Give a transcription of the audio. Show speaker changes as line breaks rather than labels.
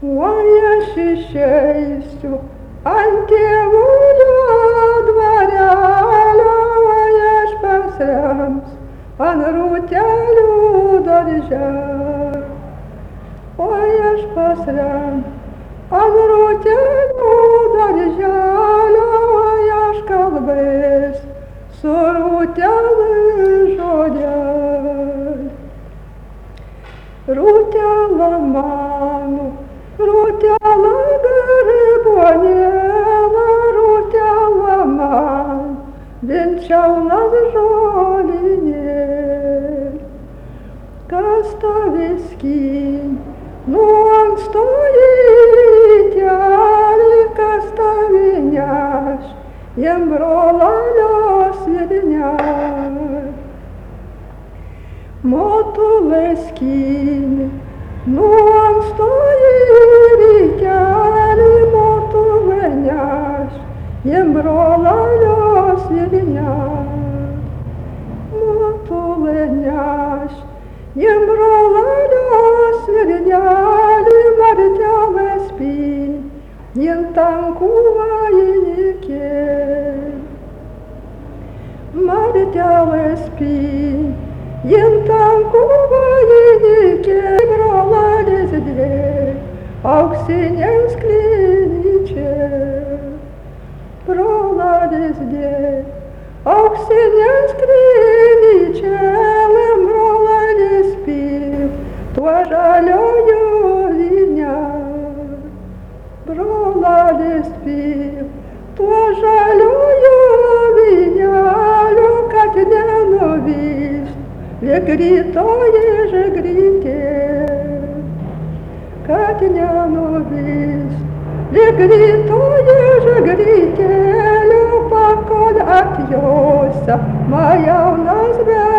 Oi, aš išeisiu ant tėvulio dvarelio, oi, aš pasirems ant rūtelių darželio. Oi, aš pasirems ant rūtelių darželio, oi, aš kalbės su rūtelių žodeliu. Rūtela mano, rūtela garbonėla, rūtela man, vinčiaunas žolinėl. Kas tave skyn, nuankstoji rytelį, kas tave neš, jiem brolalios vidinės. Motulai skynė, nuankstoji rytelį, motulai neš, jiem brolalios vidinės. Motulai neš, jiem brolalios vidinėlį, martelai spyn, jiem tankų vainikėlį. Martelai spyn, jiem tankų vainikėlį, broladės dvi, auksiniais klinyčiais. Broladės dvi, auksiniais klinyčiais, broladės spyn, tuo žaliojo vyne. Broladės spyn, tuo žaliojo vynelio, kad nenuvyst, lyg rytoji žagrytė, kad nenuvyst, lyg rytoji žagrytėlio, pakol atjosa, ma jaunas